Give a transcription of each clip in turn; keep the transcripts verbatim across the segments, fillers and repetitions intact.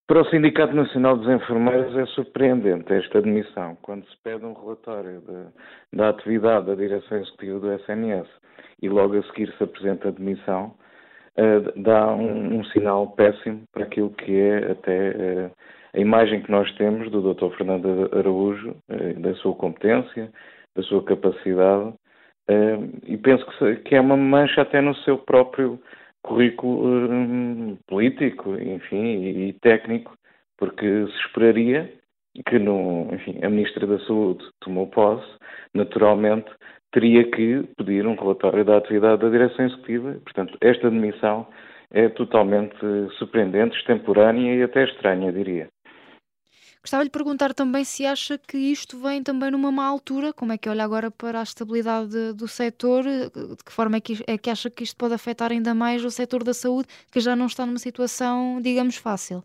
Para o Sindicato Nacional dos Enfermeiros é surpreendente esta admissão, quando se pede um relatório de, da atividade da direção executiva do S N S e logo a seguir se apresenta a demissão, uh, dá um, um sinal péssimo para aquilo que é até uh, a imagem que nós temos do doutor Fernando Araújo, uh, da sua competência, da sua capacidade, uh, e penso que, se, que é uma mancha até no seu próprio currículo hum, político, enfim, e, e técnico, porque se esperaria que, no, enfim, a Ministra da Saúde tomou posse, naturalmente teria que pedir um relatório da atividade da direção executiva. Portanto, esta demissão é totalmente surpreendente, extemporânea e até estranha, diria. Gostava de lhe perguntar também se acha que isto vem também numa má altura, como é que olha agora para a estabilidade do setor, de que forma é que, é que acha que isto pode afetar ainda mais o setor da saúde, que já não está numa situação, digamos, fácil?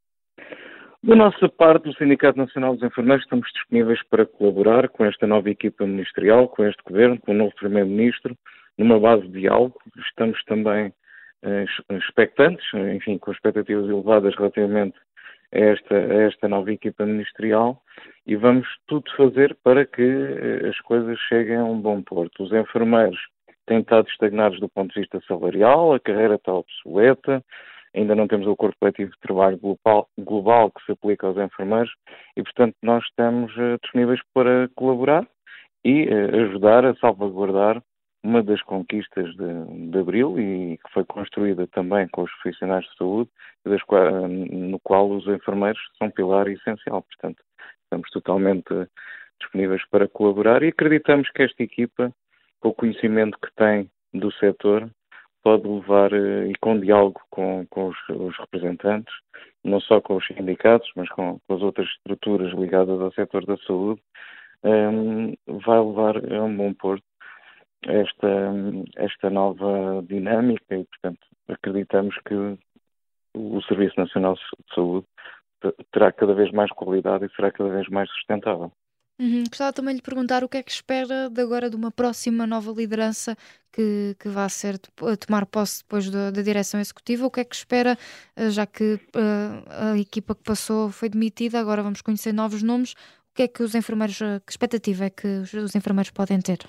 Da nossa parte, do Sindicato Nacional dos Enfermeiros, estamos disponíveis para colaborar com esta nova equipa ministerial, com este governo, com o novo primeiro-ministro, numa base de diálogo. Estamos também eh, expectantes, enfim, com expectativas elevadas relativamente a esta, a esta nova equipa ministerial, e vamos tudo fazer para que eh, as coisas cheguem a um bom porto. Os enfermeiros têm estado estagnados do ponto de vista salarial, a carreira está obsoleta, ainda não temos o acordo coletivo de trabalho global, global que se aplica aos enfermeiros e, portanto, nós estamos uh, disponíveis para colaborar e uh, ajudar a salvaguardar uma das conquistas de, de Abril e que foi construída também com os profissionais de saúde, das qual, no qual os enfermeiros são pilar essencial. Portanto, estamos totalmente uh, disponíveis para colaborar e acreditamos que esta equipa, com o conhecimento que tem do setor, pode levar, e com diálogo com, com os, os representantes, não só com os sindicatos, mas com, com as outras estruturas ligadas ao setor da saúde, um, vai levar a um bom porto esta, esta nova dinâmica e, portanto, acreditamos que o Serviço Nacional de Saúde terá cada vez mais qualidade e será cada vez mais sustentável. Uhum. Gostava também de lhe perguntar o que é que espera de agora de uma próxima nova liderança que, que vá ser a tomar posse depois da, da direção executiva. O que é que espera, eh, já que uh, a equipa que passou foi demitida, agora vamos conhecer novos nomes. O que é que os enfermeiros, uh, que expectativa é que os, os enfermeiros podem ter?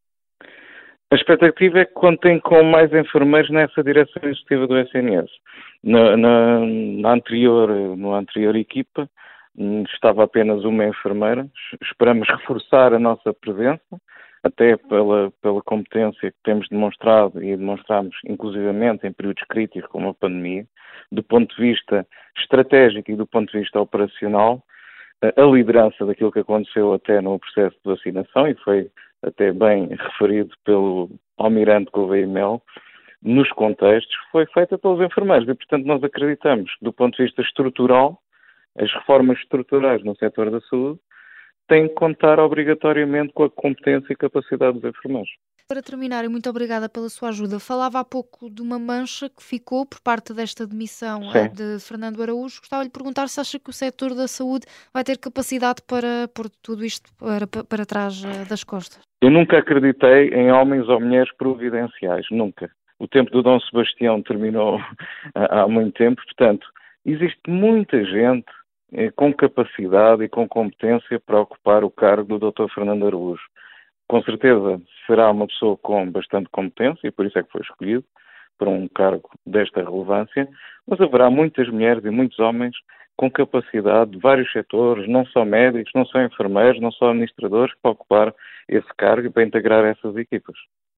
A expectativa é que contem com mais enfermeiros nessa direção executiva do S N S. Na, na, na anterior, na anterior equipa, estava apenas uma enfermeira. Esperamos reforçar a nossa presença, até pela, pela competência que temos demonstrado e demonstramos inclusivamente em períodos críticos como a pandemia, do ponto de vista estratégico e do ponto de vista operacional, a liderança daquilo que aconteceu até no processo de vacinação, e foi até bem referido pelo almirante Gouveia Melo, nos contextos, foi feita pelos enfermeiros e, portanto, nós acreditamos que, do ponto de vista estrutural, as reformas estruturais no setor da saúde têm que contar obrigatoriamente com a competência e capacidade dos enfermeiros. Para terminar, e muito obrigada pela sua ajuda, falava há pouco de uma mancha que ficou por parte desta demissão eh, Sim. de Fernando Araújo. Gostava de lhe perguntar se acha que o setor da saúde vai ter capacidade para pôr tudo isto para, para trás eh, das costas. Eu nunca acreditei em homens ou mulheres providenciais, nunca. O tempo do Dom Sebastião terminou há muito tempo, portanto, existe muita gente eh, com capacidade e com competência para ocupar o cargo do doutor Fernando Araújo. Com certeza será uma pessoa com bastante competência e por isso é que foi escolhido para um cargo desta relevância, mas haverá muitas mulheres e muitos homens com capacidade de vários setores, não só médicos, não só enfermeiros, não só administradores, para ocupar esse cargo e para integrar essas equipas.